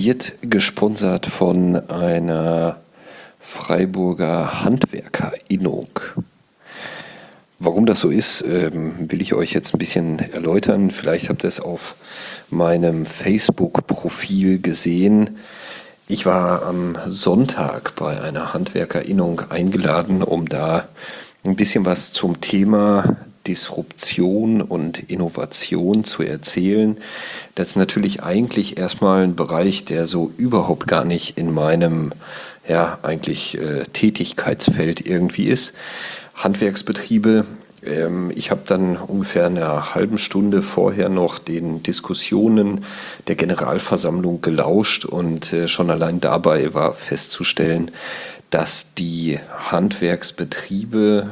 wird gesponsert von einer Freiburger Handwerkerinnung. Warum das so ist, will ich euch jetzt ein bisschen erläutern. Vielleicht habt ihr es auf meinem Facebook-Profil gesehen. Ich war am Sonntag bei einer Handwerkerinnung eingeladen, um da ein bisschen was zum Thema Disruption und Innovation zu erzählen. Das ist natürlich eigentlich erstmal ein Bereich, der so überhaupt gar nicht in meinem Tätigkeitsfeld irgendwie ist. Handwerksbetriebe. Ich habe dann ungefähr eine halbe Stunde vorher noch den Diskussionen der Generalversammlung gelauscht und schon allein dabei war festzustellen, dass die Handwerksbetriebe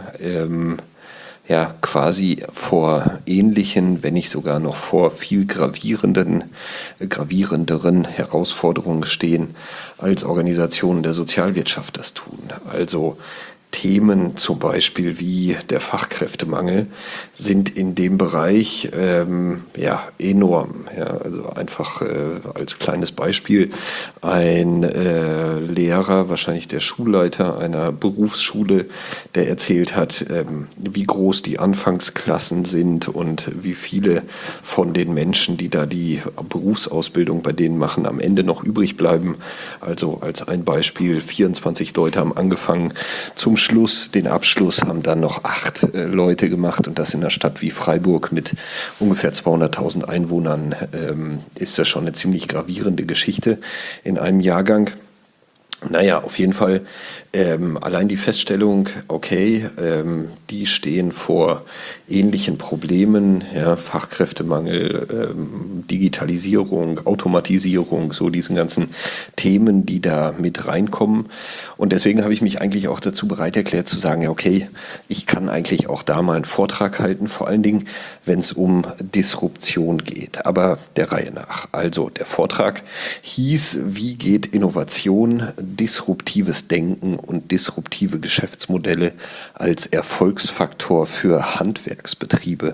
quasi vor ähnlichen, wenn nicht sogar noch vor viel gravierenderen Herausforderungen stehen, als Organisationen der Sozialwirtschaft das tun. Also Themen zum Beispiel wie der Fachkräftemangel sind in dem Bereich enorm. Also einfach als kleines Beispiel, ein Lehrer, wahrscheinlich der Schulleiter einer Berufsschule, der erzählt hat, wie groß die Anfangsklassen sind und wie viele von den Menschen, die da die Berufsausbildung bei denen machen, am Ende noch übrig bleiben. Also als ein Beispiel, 24 Leute haben angefangen, zum Schluss, den Abschluss haben dann noch 8 Leute gemacht und das in einer Stadt wie Freiburg mit ungefähr 200.000 Einwohnern ist das schon eine ziemlich gravierende Geschichte in einem Jahrgang. Naja, auf jeden Fall allein die Feststellung, okay, die stehen vor ähnlichen Problemen, Fachkräftemangel, Digitalisierung, Automatisierung, so diesen ganzen Themen, die da mit reinkommen. Und deswegen habe ich mich eigentlich auch dazu bereit erklärt zu sagen, ja, okay, ich kann eigentlich auch da mal einen Vortrag halten, vor allen Dingen, wenn es um Disruption geht, aber der Reihe nach. Also der Vortrag hieß, wie geht Innovation, disruptives Denken und disruptive Geschäftsmodelle als Erfolgsfaktor für Handwerksbetriebe.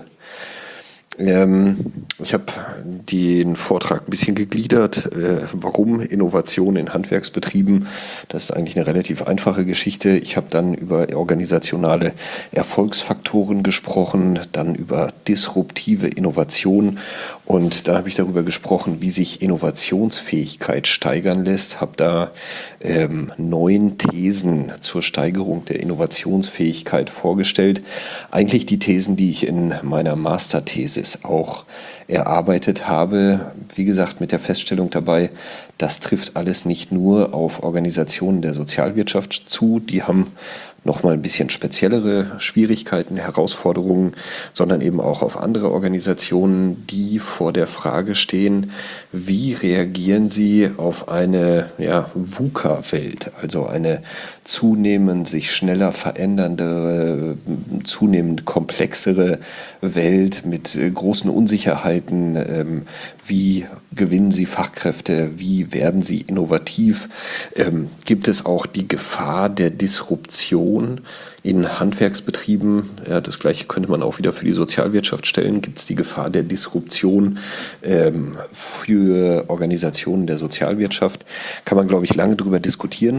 Ich habe den Vortrag ein bisschen gegliedert. Warum Innovation in Handwerksbetrieben? Das ist eigentlich eine relativ einfache Geschichte. Ich habe dann über organisationale Erfolgsfaktoren gesprochen, dann über disruptive Innovation und dann habe ich darüber gesprochen, wie sich Innovationsfähigkeit steigern lässt. Habe da 9 Thesen zur Steigerung der Innovationsfähigkeit vorgestellt. Eigentlich die Thesen, die ich in meiner Masterthesis auch erarbeitet habe. Wie gesagt, mit der Feststellung dabei, das trifft alles nicht nur auf Organisationen der Sozialwirtschaft zu, die haben nochmal ein bisschen speziellere Schwierigkeiten, Herausforderungen, sondern eben auch auf andere Organisationen, die vor der Frage stehen, wie reagieren sie auf eine VUCA-Welt, also eine zunehmend sich schneller verändernde, zunehmend komplexere Welt mit großen Unsicherheiten. Wie gewinnen sie Fachkräfte? Wie werden sie innovativ? Gibt es auch die Gefahr der Disruption in Handwerksbetrieben? Ja, das Gleiche könnte man auch wieder für die Sozialwirtschaft stellen. Gibt es die Gefahr der Disruption für Organisationen der Sozialwirtschaft? Kann man, glaube ich, lange drüber diskutieren.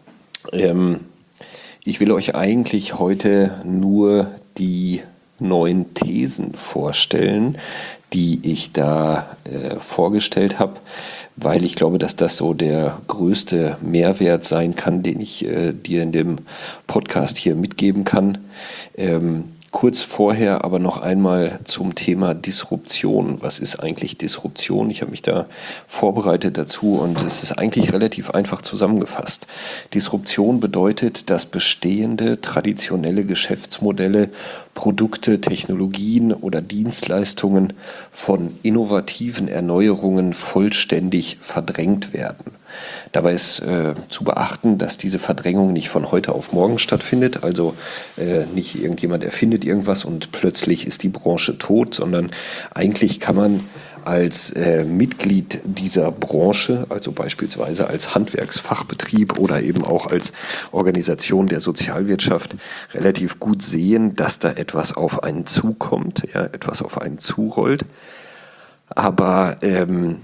Ich will euch eigentlich heute nur die 9 Thesen vorstellen, die ich da vorgestellt habe, weil ich glaube, dass das so der größte Mehrwert sein kann, den ich dir in dem Podcast hier mitgeben kann. Kurz vorher aber noch einmal zum Thema Disruption. Was ist eigentlich Disruption? Ich habe mich da vorbereitet dazu und es ist eigentlich relativ einfach zusammengefasst. Disruption bedeutet, dass bestehende traditionelle Geschäftsmodelle, Produkte, Technologien oder Dienstleistungen von innovativen Erneuerungen vollständig verdrängt werden. Dabei ist zu beachten, dass diese Verdrängung nicht von heute auf morgen stattfindet, also nicht irgendjemand erfindet irgendwas und plötzlich ist die Branche tot, sondern eigentlich kann man als Mitglied dieser Branche, also beispielsweise als Handwerksfachbetrieb oder eben auch als Organisation der Sozialwirtschaft, relativ gut sehen, dass da etwas auf einen zukommt, etwas auf einen zurollt. Aber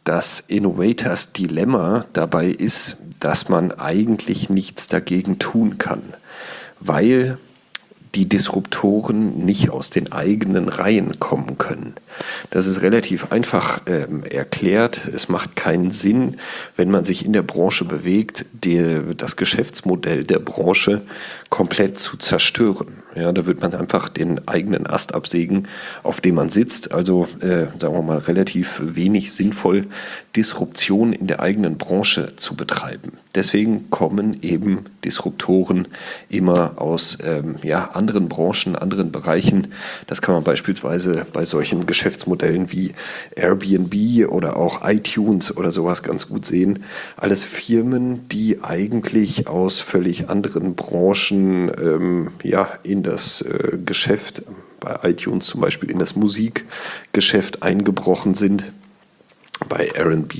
das Innovators Dilemma dabei ist, dass man eigentlich nichts dagegen tun kann, weil die Disruptoren nicht aus den eigenen Reihen kommen können. Das ist relativ einfach erklärt. Es macht keinen Sinn, wenn man sich in der Branche bewegt, das Geschäftsmodell der Branche komplett zu zerstören. Ja, da wird man einfach den eigenen Ast absägen, auf dem man sitzt. Also, sagen wir mal, relativ wenig sinnvoll, Disruption in der eigenen Branche zu betreiben. Deswegen kommen eben Disruptoren immer aus anderen Branchen, anderen Bereichen. Das kann man beispielsweise bei solchen Geschäftsmodellen wie Airbnb oder auch iTunes oder sowas ganz gut sehen. Alles Firmen, die eigentlich aus völlig anderen Branchen in das Geschäft, bei iTunes zum Beispiel in das Musikgeschäft eingebrochen sind. Bei Airbnb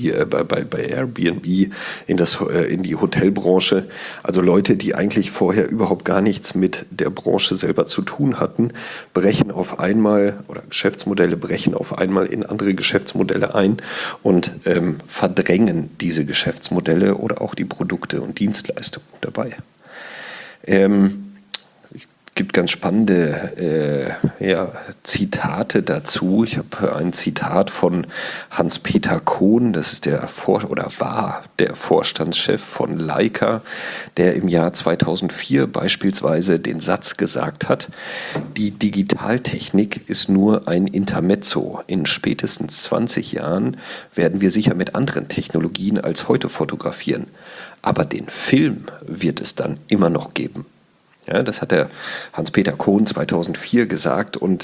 in die Hotelbranche. Also Leute, die eigentlich vorher überhaupt gar nichts mit der Branche selber zu tun hatten, brechen auf einmal, oder Geschäftsmodelle brechen auf einmal in andere Geschäftsmodelle ein und verdrängen diese Geschäftsmodelle oder auch die Produkte und Dienstleistungen dabei. Es gibt ganz spannende Zitate dazu. Ich habe ein Zitat von Hans-Peter Kohn, das ist war der Vorstandschef von Leica, der im Jahr 2004 beispielsweise den Satz gesagt hat: Die Digitaltechnik ist nur ein Intermezzo. In spätestens 20 Jahren werden wir sicher mit anderen Technologien als heute fotografieren. Aber den Film wird es dann immer noch geben. Ja, das hat der Hans-Peter Kohn 2004 gesagt und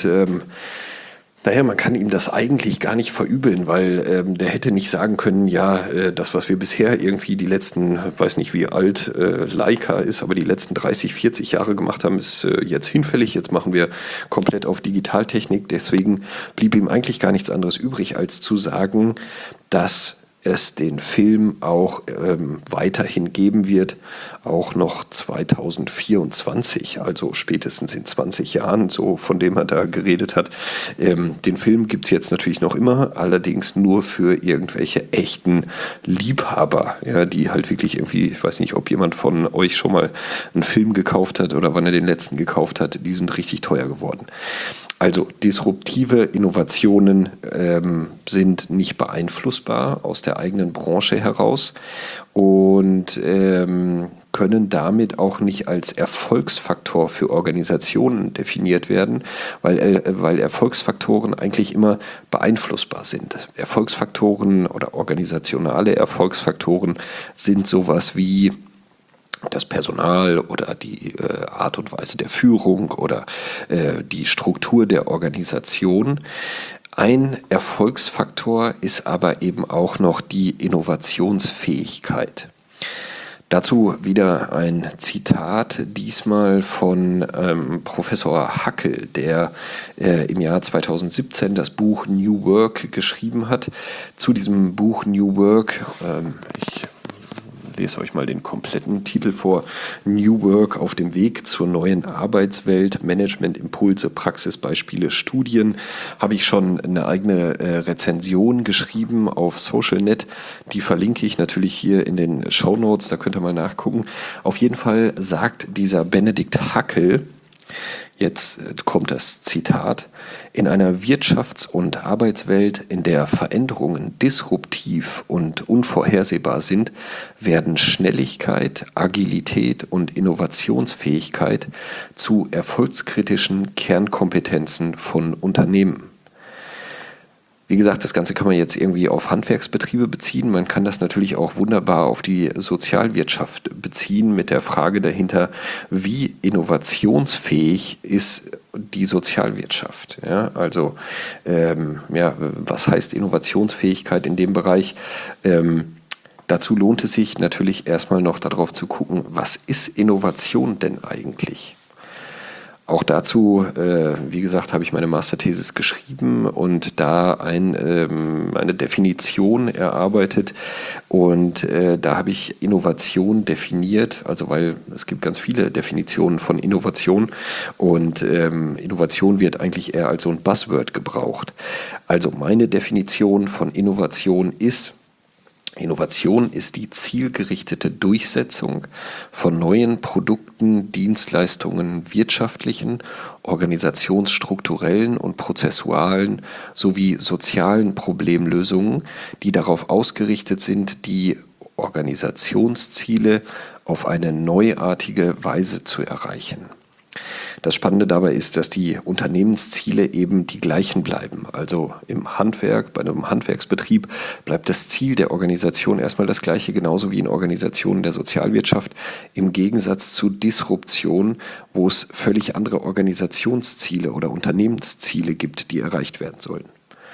man kann ihm das eigentlich gar nicht verübeln, weil der hätte nicht sagen können, das, was wir bisher irgendwie die letzten, weiß nicht wie alt Leica ist, aber die letzten 30, 40 Jahre gemacht haben, ist jetzt hinfällig, jetzt machen wir komplett auf Digitaltechnik. Deswegen blieb ihm eigentlich gar nichts anderes übrig, als zu sagen, dass es den Film auch weiterhin geben wird, auch noch 2024, also spätestens in 20 Jahren, so von dem er da geredet hat. Den Film gibt es jetzt natürlich noch immer, allerdings nur für irgendwelche echten Liebhaber, die halt wirklich irgendwie, ich weiß nicht, ob jemand von euch schon mal einen Film gekauft hat oder wann er den letzten gekauft hat, die sind richtig teuer geworden. Also disruptive Innovationen sind nicht beeinflussbar aus der eigenen Branche heraus und können damit auch nicht als Erfolgsfaktor für Organisationen definiert werden, weil Erfolgsfaktoren eigentlich immer beeinflussbar sind. Erfolgsfaktoren oder organisationale Erfolgsfaktoren sind sowas wie das Personal oder die Art und Weise der Führung oder die Struktur der Organisation. Ein Erfolgsfaktor ist aber eben auch noch die Innovationsfähigkeit. Dazu wieder ein Zitat, diesmal von Professor Hackel, der im Jahr 2017 das Buch New Work geschrieben hat. Zu diesem Buch New Work, ich lese euch mal den kompletten Titel vor: New Work auf dem Weg zur neuen Arbeitswelt, Management-Impulse, Praxisbeispiele, Studien. Habe ich schon eine eigene Rezension geschrieben auf SocialNet. Die verlinke ich natürlich hier in den Shownotes, da könnt ihr mal nachgucken. Auf jeden Fall sagt dieser Benedikt Hackel, jetzt kommt das Zitat: In einer Wirtschafts- und Arbeitswelt, in der Veränderungen disruptiv und unvorhersehbar sind, werden Schnelligkeit, Agilität und Innovationsfähigkeit zu erfolgskritischen Kernkompetenzen von Unternehmen. Wie gesagt, das Ganze kann man jetzt irgendwie auf Handwerksbetriebe beziehen. Man kann das natürlich auch wunderbar auf die Sozialwirtschaft beziehen mit der Frage dahinter, wie innovationsfähig ist die Sozialwirtschaft. Ja, also was heißt Innovationsfähigkeit in dem Bereich? Dazu lohnt es sich natürlich erstmal noch darauf zu gucken, was ist Innovation denn eigentlich? Auch dazu, wie gesagt, habe ich meine Masterthesis geschrieben und da eine Definition erarbeitet. Und da habe ich Innovation definiert, also weil es gibt ganz viele Definitionen von Innovation und Innovation wird eigentlich eher als so ein Buzzword gebraucht. Also meine Definition von Innovation ist: Innovation ist die zielgerichtete Durchsetzung von neuen Produkten, Dienstleistungen, wirtschaftlichen, organisationsstrukturellen und prozessualen sowie sozialen Problemlösungen, die darauf ausgerichtet sind, die Organisationsziele auf eine neuartige Weise zu erreichen. Das Spannende dabei ist, dass die Unternehmensziele eben die gleichen bleiben. Also im Handwerk, bei einem Handwerksbetrieb bleibt das Ziel der Organisation erstmal das gleiche, genauso wie in Organisationen der Sozialwirtschaft, im Gegensatz zu Disruption, wo es völlig andere Organisationsziele oder Unternehmensziele gibt, die erreicht werden sollen.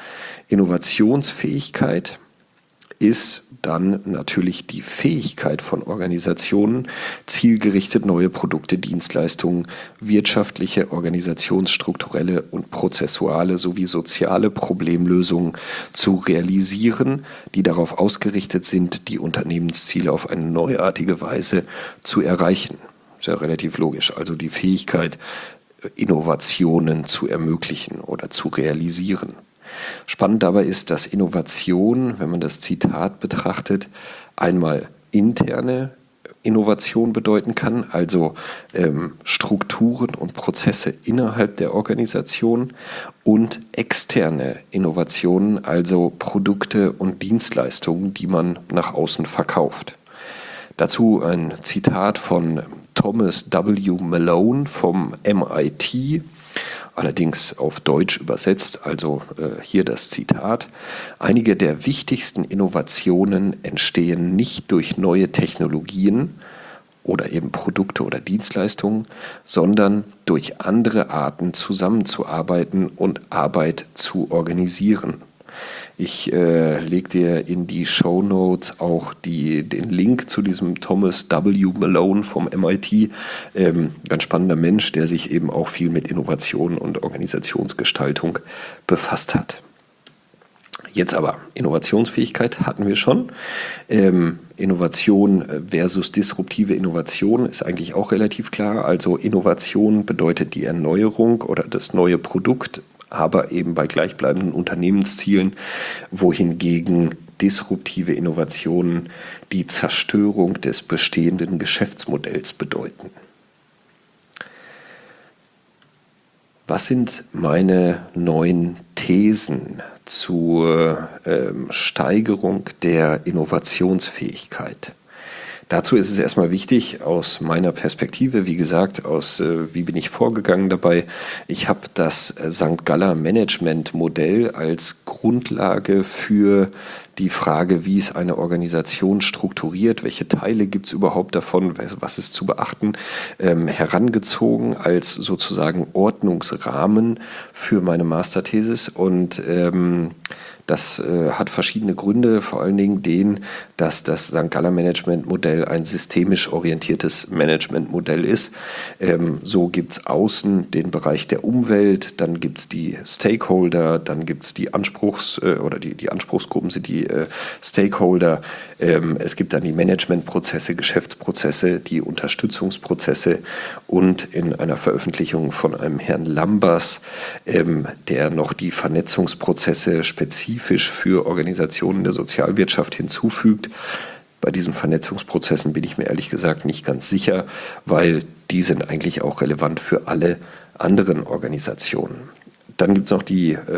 Innovationsfähigkeit ist dann natürlich die Fähigkeit von Organisationen, zielgerichtet neue Produkte, Dienstleistungen, wirtschaftliche, organisationsstrukturelle und prozessuale sowie soziale Problemlösungen zu realisieren, die darauf ausgerichtet sind, die Unternehmensziele auf eine neuartige Weise zu erreichen. Ist ja relativ logisch. Also die Fähigkeit, Innovationen zu ermöglichen oder zu realisieren. Spannend dabei ist, dass Innovation, wenn man das Zitat betrachtet, einmal interne Innovation bedeuten kann, also Strukturen und Prozesse innerhalb der Organisation, und externe Innovationen, also Produkte und Dienstleistungen, die man nach außen verkauft. Dazu ein Zitat von Thomas W. Malone vom MIT, allerdings auf Deutsch übersetzt, also hier das Zitat: Einige der wichtigsten Innovationen entstehen nicht durch neue Technologien oder eben Produkte oder Dienstleistungen, sondern durch andere Arten zusammenzuarbeiten und Arbeit zu organisieren. Ich lege dir in die Shownotes auch den Link zu diesem Thomas W. Malone vom MIT. Ganz spannender Mensch, der sich eben auch viel mit Innovation und Organisationsgestaltung befasst hat. Jetzt aber, Innovationsfähigkeit hatten wir schon. Innovation versus disruptive Innovation ist eigentlich auch relativ klar. Also Innovation bedeutet die Erneuerung oder das neue Produkt, aber eben bei gleichbleibenden Unternehmenszielen, wohingegen disruptive Innovationen die Zerstörung des bestehenden Geschäftsmodells bedeuten. Was sind meine 9 Thesen zur Steigerung der Innovationsfähigkeit? Dazu ist es erstmal wichtig, aus meiner Perspektive, wie gesagt, wie bin ich vorgegangen dabei. Ich habe das St. Galler Management Modell als Grundlage für die Frage, wie ist eine Organisation strukturiert, welche Teile gibt es überhaupt davon, was ist zu beachten, herangezogen als sozusagen Ordnungsrahmen für meine Masterthesis. Und das hat verschiedene Gründe, vor allen Dingen den, dass das St. Galler Management-Modell ein systemisch orientiertes Management-Modell ist. So gibt es außen den Bereich der Umwelt, dann gibt es die Stakeholder, dann gibt es die Anspruchsgruppen sind die Stakeholder, es gibt dann die Managementprozesse, Geschäftsprozesse, die Unterstützungsprozesse und in einer Veröffentlichung von einem Herrn Lambers, der noch die Vernetzungsprozesse spezifisch für Organisationen der Sozialwirtschaft hinzufügt. Bei diesen Vernetzungsprozessen bin ich mir ehrlich gesagt nicht ganz sicher, weil die sind eigentlich auch relevant für alle anderen Organisationen. Dann gibt es noch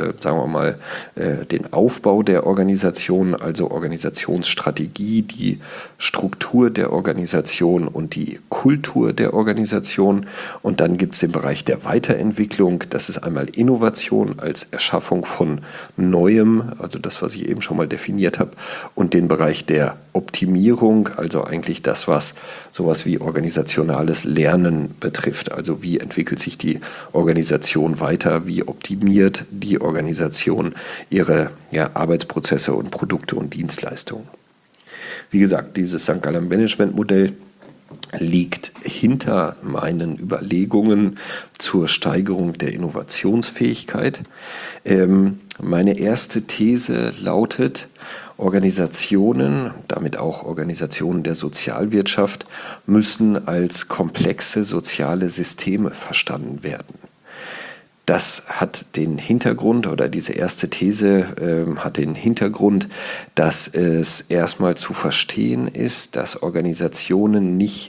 den Aufbau der Organisation, also Organisationsstrategie, die Struktur der Organisation und die Kultur der Organisation. Und dann gibt es den Bereich der Weiterentwicklung. Das ist einmal Innovation als Erschaffung von Neuem, also das, was ich eben schon mal definiert habe, und den Bereich der Optimierung, also eigentlich das, was sowas wie organisationales Lernen betrifft. Also wie entwickelt sich die Organisation weiter, wie optimiert die Organisation ihre Arbeitsprozesse und Produkte und Dienstleistungen. Wie gesagt, dieses St. Galler Management Modell liegt hinter meinen Überlegungen zur Steigerung der Innovationsfähigkeit. Meine erste These lautet: Organisationen, damit auch Organisationen der Sozialwirtschaft, müssen als komplexe soziale Systeme verstanden werden. Das hat den Hintergrund, oder diese erste These hat den Hintergrund, dass es erstmal zu verstehen ist, dass Organisationen nicht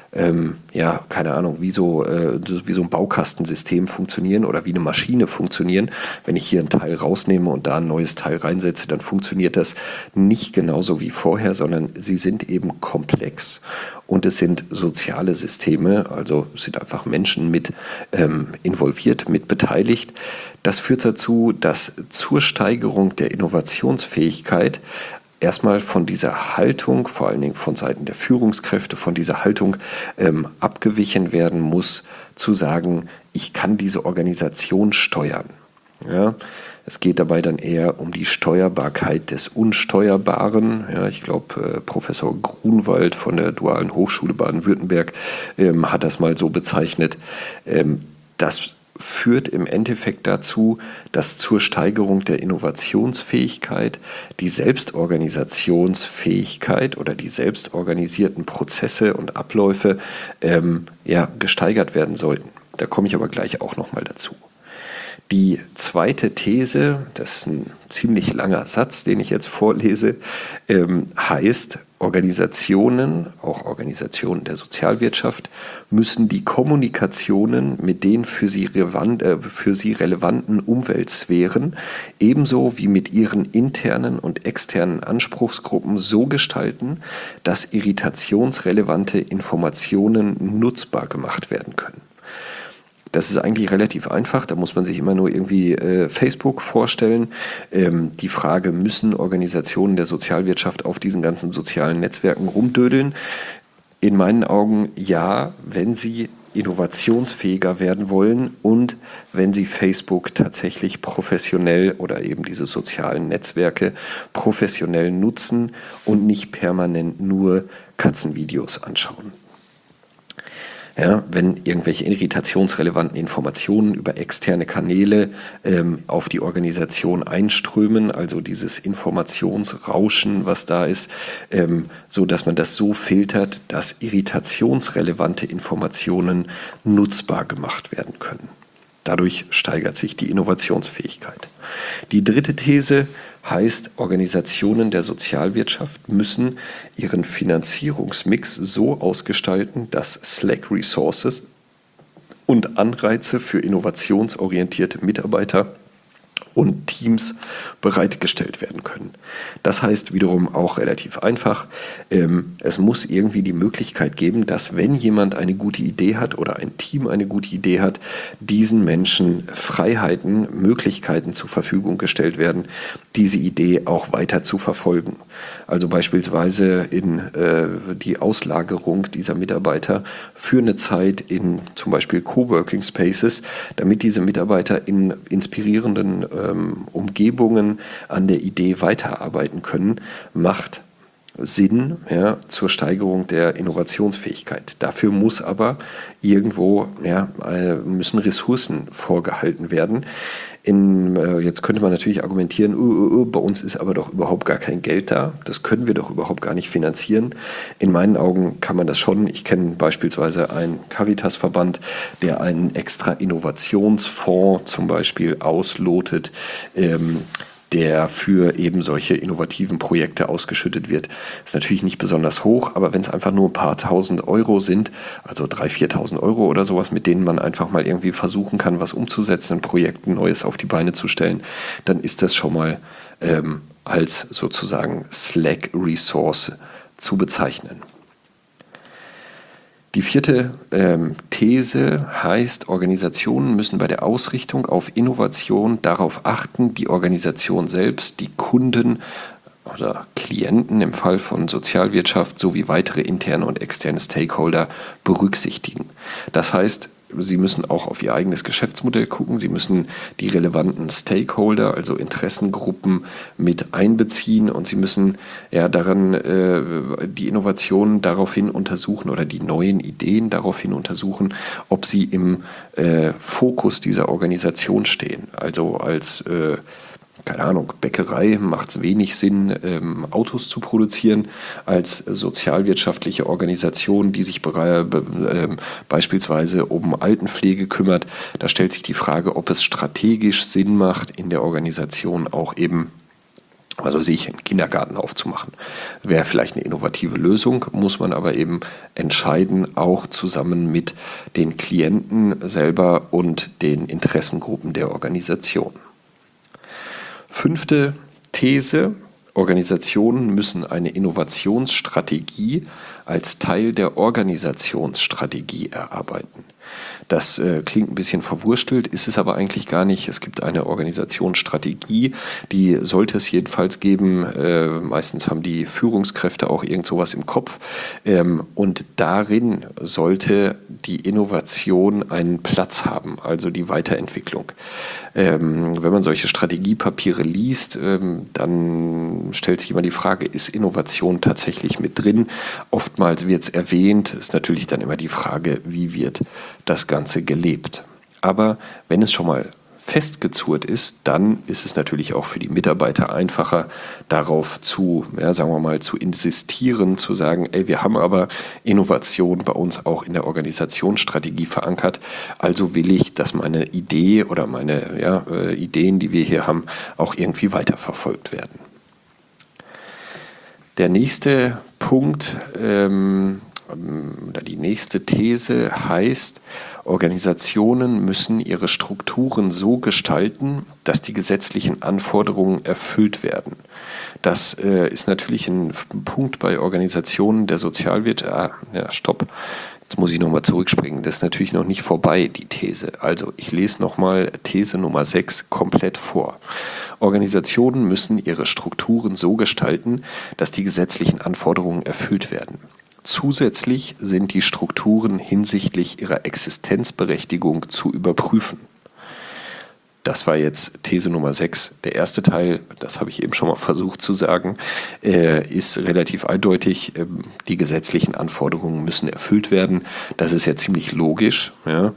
keine Ahnung, wie so ein Baukastensystem funktionieren oder wie eine Maschine funktionieren. Wenn ich hier ein Teil rausnehme und da ein neues Teil reinsetze, dann funktioniert das nicht genauso wie vorher, sondern sie sind eben komplex und es sind soziale Systeme, also es sind einfach Menschen mit involviert, mit beteiligt. Das führt dazu, dass zur Steigerung der Innovationsfähigkeit erstmal von dieser Haltung, vor allen Dingen von Seiten der Führungskräfte, von dieser Haltung abgewichen werden muss, zu sagen, ich kann diese Organisation steuern. Ja? Es geht dabei dann eher um die Steuerbarkeit des Unsteuerbaren. Ja, ich glaube, Professor Grunwald von der Dualen Hochschule Baden-Württemberg hat das mal so bezeichnet. Das führt im Endeffekt dazu, dass zur Steigerung der Innovationsfähigkeit die Selbstorganisationsfähigkeit oder die selbstorganisierten Prozesse und Abläufe gesteigert werden sollten. Da komme ich aber gleich auch nochmal dazu. Die zweite These, das ist ein ziemlich langer Satz, den ich jetzt vorlese, heißt, Organisationen, auch Organisationen der Sozialwirtschaft, müssen die Kommunikationen mit den für sie relevanten Umweltsphären ebenso wie mit ihren internen und externen Anspruchsgruppen so gestalten, dass irritationsrelevante Informationen nutzbar gemacht werden können. Das ist eigentlich relativ einfach, da muss man sich immer nur irgendwie Facebook vorstellen. Die Frage, müssen Organisationen der Sozialwirtschaft auf diesen ganzen sozialen Netzwerken rumdödeln? In meinen Augen ja, wenn sie innovationsfähiger werden wollen und wenn sie Facebook tatsächlich professionell oder eben diese sozialen Netzwerke professionell nutzen und nicht permanent nur Katzenvideos anschauen. Ja, wenn irgendwelche irritationsrelevanten Informationen über externe Kanäle auf die Organisation einströmen, also dieses Informationsrauschen, was da ist, so dass man das so filtert, dass irritationsrelevante Informationen nutzbar gemacht werden können. Dadurch steigert sich die Innovationsfähigkeit. Die dritte These heißt, Organisationen der Sozialwirtschaft müssen ihren Finanzierungsmix so ausgestalten, dass Slack Resources und Anreize für innovationsorientierte Mitarbeiter und Teams bereitgestellt werden können. Das heißt wiederum auch relativ einfach, es muss irgendwie die Möglichkeit geben, dass wenn jemand eine gute Idee hat oder ein Team eine gute Idee hat, diesen Menschen Freiheiten, Möglichkeiten zur Verfügung gestellt werden, diese Idee auch weiter zu verfolgen. Also beispielsweise in die Auslagerung dieser Mitarbeiter für eine Zeit in zum Beispiel Coworking Spaces, damit diese Mitarbeiter in inspirierenden Umgebungen an der Idee weiterarbeiten können, macht Sinn, ja, zur Steigerung der Innovationsfähigkeit. Dafür muss aber irgendwo, müssen Ressourcen vorgehalten werden. Jetzt könnte man natürlich argumentieren, bei uns ist aber doch überhaupt gar kein Geld da, das können wir doch überhaupt gar nicht finanzieren. In meinen Augen kann man das schon. Ich kenne beispielsweise einen Caritas-Verband, der einen extra Innovationsfonds zum Beispiel auslotet, der für eben solche innovativen Projekte ausgeschüttet wird. Ist natürlich nicht besonders hoch, aber wenn es einfach nur ein paar tausend Euro sind, also 3.000, 4.000 Euro oder sowas, mit denen man einfach mal irgendwie versuchen kann, was umzusetzen, ein Projekt Neues auf die Beine zu stellen, dann ist das schon mal als sozusagen Slack-Resource zu bezeichnen. Die vierte These heißt, Organisationen müssen bei der Ausrichtung auf Innovation darauf achten, die Organisation selbst, die Kunden oder Klienten im Fall von Sozialwirtschaft sowie weitere interne und externe Stakeholder berücksichtigen. Das heißt, Sie müssen auch auf Ihr eigenes Geschäftsmodell gucken. Sie müssen die relevanten Stakeholder, also Interessengruppen, mit einbeziehen und Sie müssen die Innovationen daraufhin untersuchen oder die neuen Ideen daraufhin untersuchen, ob sie im Fokus dieser Organisation stehen. Also als keine Ahnung, Bäckerei macht es wenig Sinn, Autos zu produzieren, als sozialwirtschaftliche Organisation, die sich beispielsweise um Altenpflege kümmert. Da stellt sich die Frage, ob es strategisch Sinn macht, in der Organisation auch eben, also sich einen Kindergarten aufzumachen. Wäre vielleicht eine innovative Lösung, muss man aber eben entscheiden, auch zusammen mit den Klienten selber und den Interessengruppen der Organisation. 5. These: Organisationen müssen eine Innovationsstrategie als Teil der Organisationsstrategie erarbeiten. Das klingt ein bisschen verwurstelt, ist es aber eigentlich gar nicht. Es gibt eine Organisationsstrategie, die sollte es jedenfalls geben. Meistens haben die Führungskräfte auch irgend sowas im Kopf. Und darin sollte die Innovation einen Platz haben, also die Weiterentwicklung. Wenn man solche Strategiepapiere liest, dann stellt sich immer die Frage, ist Innovation tatsächlich mit drin? Oftmals wird es erwähnt, ist natürlich dann immer die Frage, wie wird das Ganze gelebt. Aber wenn es schon mal festgezurrt ist, dann ist es natürlich auch für die Mitarbeiter einfacher, darauf zu, sagen wir mal, zu insistieren, zu sagen, ey, wir haben aber Innovation bei uns auch in der Organisationsstrategie verankert, also will ich, dass meine Idee oder meine Ideen, die wir hier haben, auch irgendwie weiterverfolgt werden. Der nächste Punkt oder die nächste These heißt, Organisationen müssen ihre Strukturen so gestalten, dass die gesetzlichen Anforderungen erfüllt werden. Das ist natürlich ein Punkt bei Organisationen der Sozialwirtschaft. Stopp. Jetzt muss ich nochmal zurückspringen. Das ist natürlich noch nicht vorbei, die These. Also ich lese nochmal These Nummer 6 komplett vor. Organisationen müssen ihre Strukturen so gestalten, dass die gesetzlichen Anforderungen erfüllt werden. Zusätzlich sind die Strukturen hinsichtlich ihrer Existenzberechtigung zu überprüfen. Das war jetzt These Nummer 6. Der erste Teil, das habe ich eben schon mal versucht zu sagen, ist relativ eindeutig. Die gesetzlichen Anforderungen müssen erfüllt werden. Das ist ja ziemlich logisch. Ja.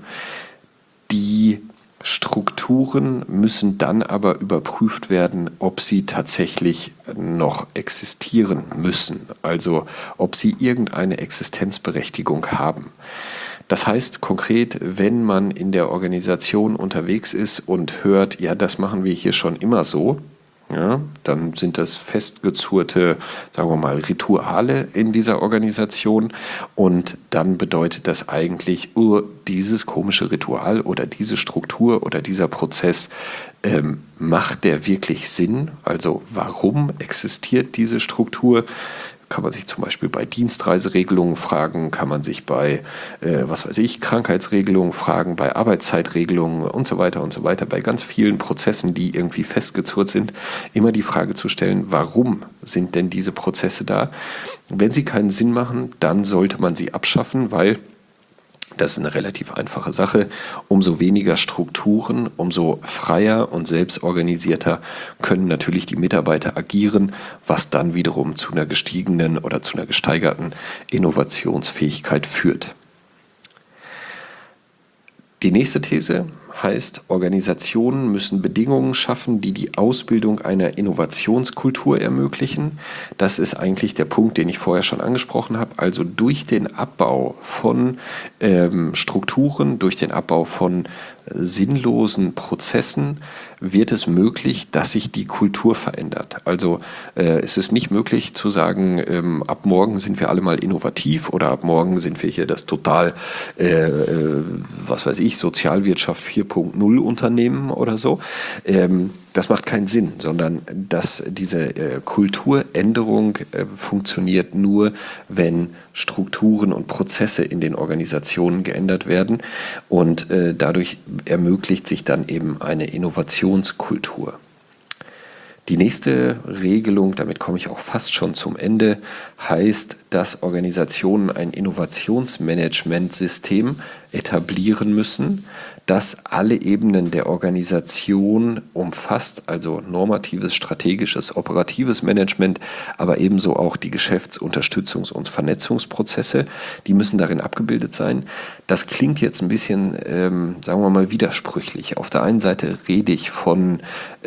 Die Strukturen müssen dann aber überprüft werden, ob sie tatsächlich noch existieren müssen, also ob sie irgendeine Existenzberechtigung haben. Das heißt konkret, wenn man in der Organisation unterwegs ist und hört, ja, das machen wir hier schon immer so, ja, dann sind das festgezurrte, sagen wir mal, Rituale in dieser Organisation und dann bedeutet das eigentlich, dieses komische Ritual oder diese Struktur oder dieser Prozess, macht der wirklich Sinn? Also warum existiert diese Struktur? Kann man sich zum Beispiel bei Dienstreiseregelungen fragen, kann man sich bei, Krankheitsregelungen fragen, bei Arbeitszeitregelungen und so weiter, bei ganz vielen Prozessen, die irgendwie festgezurrt sind, immer die Frage zu stellen, warum sind denn diese Prozesse da? Wenn sie keinen Sinn machen, dann sollte man sie abschaffen, weil das ist eine relativ einfache Sache. Umso weniger Strukturen, umso freier und selbstorganisierter können natürlich die Mitarbeiter agieren, was dann wiederum zu einer gestiegenen oder zu einer gesteigerten Innovationsfähigkeit führt. Die nächste These heißt, Organisationen müssen Bedingungen schaffen, die die Ausbildung einer Innovationskultur ermöglichen. Das ist eigentlich der Punkt, den ich vorher schon angesprochen habe. Also durch den Abbau von Strukturen, durch den Abbau von sinnlosen Prozessen wird es möglich, dass sich die Kultur verändert. Also es ist nicht möglich zu sagen, ab morgen sind wir alle mal innovativ oder ab morgen sind wir hier das total, Sozialwirtschaft 4.0 Unternehmen oder so. Das macht keinen Sinn, sondern dass diese Kulturänderung funktioniert nur, wenn Strukturen und Prozesse in den Organisationen geändert werden und dadurch ermöglicht sich dann eben eine Innovationskultur. Die nächste Regelung, damit komme ich auch fast schon zum Ende, heißt, dass Organisationen ein Innovationsmanagementsystem etablieren müssen, das alle Ebenen der Organisation umfasst, also normatives, strategisches, operatives Management, aber ebenso auch die Geschäftsunterstützungs- und Vernetzungsprozesse, die müssen darin abgebildet sein. Das klingt jetzt ein bisschen, sagen wir mal, widersprüchlich. Auf der einen Seite rede ich von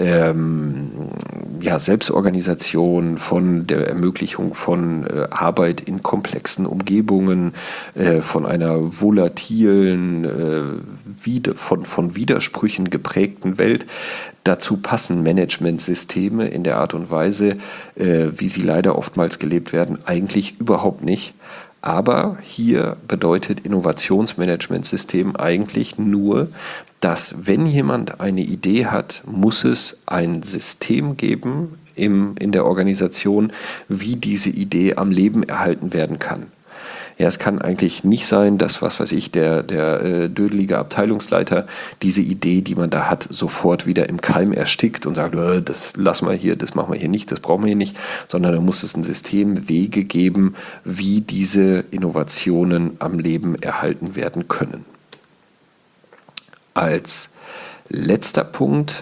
Selbstorganisation, von der Ermöglichung von Arbeit in komplexen Umgebungen, von einer volatilen, von Widersprüchen geprägten Welt. Dazu passen Managementsysteme in der Art und Weise, wie sie leider oftmals gelebt werden, eigentlich überhaupt nicht. Aber hier bedeutet Innovationsmanagementsystem eigentlich nur, dass wenn jemand eine Idee hat, muss es ein System geben in der Organisation, wie diese Idee am Leben erhalten werden kann. Ja, es kann eigentlich nicht sein, dass, was weiß ich, der dödelige Abteilungsleiter diese Idee, die man da hat, sofort wieder im Keim erstickt und sagt, das lassen wir hier, das machen wir hier nicht, das brauchen wir hier nicht, sondern da muss es ein System, Wege geben, wie diese Innovationen am Leben erhalten werden können. Als letzter Punkt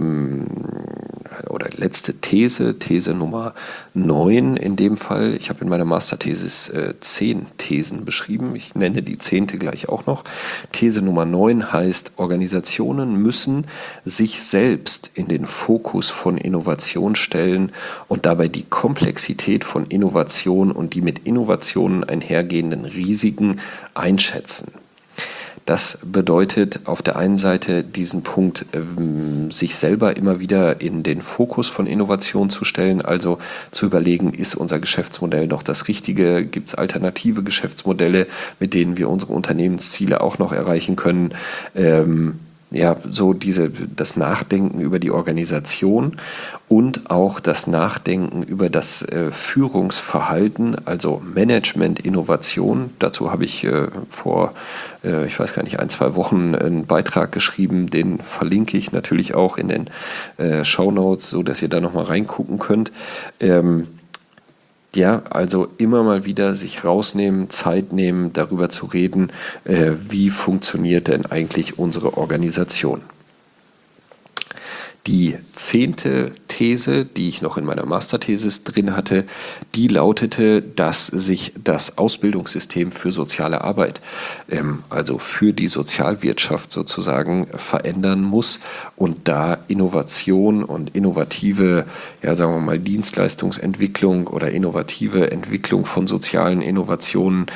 oder letzte These Nummer 9 in dem Fall. Ich habe in meiner Masterthesis 10 Thesen beschrieben. Ich nenne die 10. gleich auch noch. These Nummer 9 heißt, Organisationen müssen sich selbst in den Fokus von Innovation stellen und dabei die Komplexität von Innovation und die mit Innovationen einhergehenden Risiken einschätzen. Das bedeutet auf der einen Seite diesen Punkt, sich selber immer wieder in den Fokus von Innovation zu stellen, also zu überlegen, ist unser Geschäftsmodell noch das Richtige, gibt es alternative Geschäftsmodelle, mit denen wir unsere Unternehmensziele auch noch erreichen können. Das Nachdenken über die Organisation und auch das Nachdenken über das Führungsverhalten, also Management, Innovation. Dazu habe ich vor, ich weiß gar nicht, 1-2 Wochen einen Beitrag geschrieben, den verlinke ich natürlich auch in den Shownotes, so dass ihr da nochmal reingucken könnt. Also immer mal wieder sich rausnehmen, Zeit nehmen, darüber zu reden, wie funktioniert denn eigentlich unsere Organisation. Die 10. These, die ich noch in meiner Masterthesis drin hatte, die lautete, dass sich das Ausbildungssystem für soziale Arbeit, also für die Sozialwirtschaft sozusagen, verändern muss und da Innovation und innovative, sagen wir mal, Dienstleistungsentwicklung oder innovative Entwicklung von sozialen Innovationen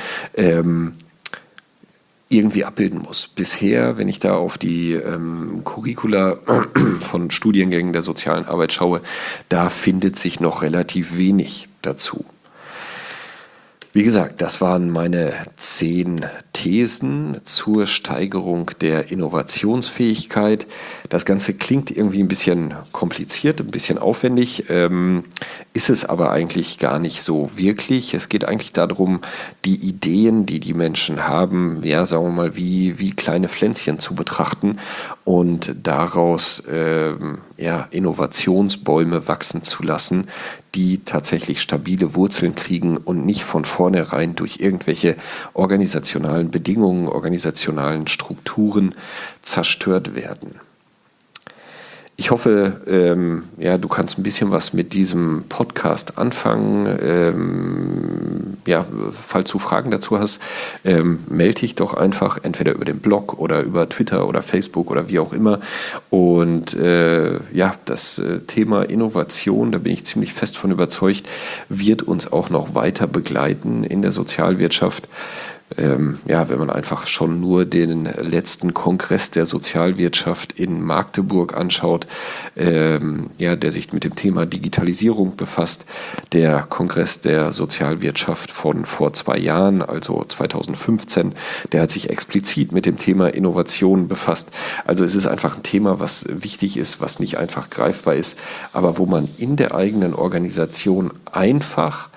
irgendwie abbilden muss. Bisher, wenn ich da auf die Curricula von Studiengängen der sozialen Arbeit schaue, da findet sich noch relativ wenig dazu. Wie gesagt, das waren meine 10 Thesen zur Steigerung der Innovationsfähigkeit. Das Ganze klingt irgendwie ein bisschen kompliziert, ein bisschen aufwendig, ist es aber eigentlich gar nicht so wirklich. Es geht eigentlich darum, die Ideen, die die Menschen haben, sagen wir mal, wie kleine Pflänzchen zu betrachten und daraus Innovationsbäume wachsen zu lassen, die tatsächlich stabile Wurzeln kriegen und nicht von vornherein durch irgendwelche organisationalen Bedingungen, organisationalen Strukturen zerstört werden. Ich hoffe, du kannst ein bisschen was mit diesem Podcast anfangen. Falls du Fragen dazu hast, melde dich doch einfach entweder über den Blog oder über Twitter oder Facebook oder wie auch immer. Und das Thema Innovation, da bin ich ziemlich fest von überzeugt, wird uns auch noch weiter begleiten in der Sozialwirtschaft. Wenn man einfach schon nur den letzten Kongress der Sozialwirtschaft in Magdeburg anschaut, der sich mit dem Thema Digitalisierung befasst. Der Kongress der Sozialwirtschaft von vor 2 Jahren, also 2015, der hat sich explizit mit dem Thema Innovation befasst. Also es ist einfach ein Thema, was wichtig ist, was nicht einfach greifbar ist, aber wo man in der eigenen Organisation einfach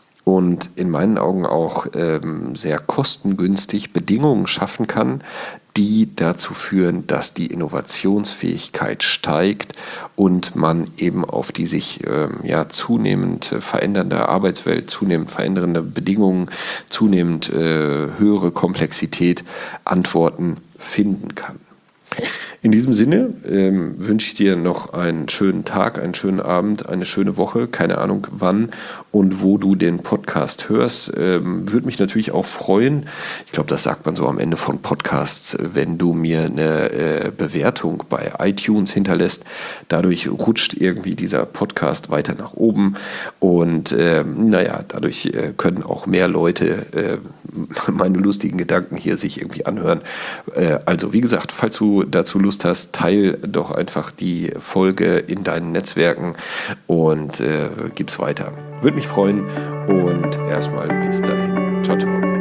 und in meinen Augen auch sehr kostengünstig Bedingungen schaffen kann, die dazu führen, dass die Innovationsfähigkeit steigt und man eben auf die sich zunehmend verändernde Arbeitswelt, zunehmend verändernde Bedingungen, zunehmend höhere Komplexität Antworten finden kann. In diesem Sinne wünsche ich dir noch einen schönen Tag, einen schönen Abend, eine schöne Woche. Keine Ahnung wann und wo du den Podcast hörst. Würde mich natürlich auch freuen. Ich glaube, das sagt man so am Ende von Podcasts, wenn du mir eine Bewertung bei iTunes hinterlässt. Dadurch rutscht irgendwie dieser Podcast weiter nach oben und dadurch können auch mehr Leute meine lustigen Gedanken hier sich irgendwie anhören. Also wie gesagt, falls du dazu Lust hast, teil doch einfach die Folge in deinen Netzwerken und gib's weiter. Würde mich freuen und erstmal bis dahin. Ciao, ciao.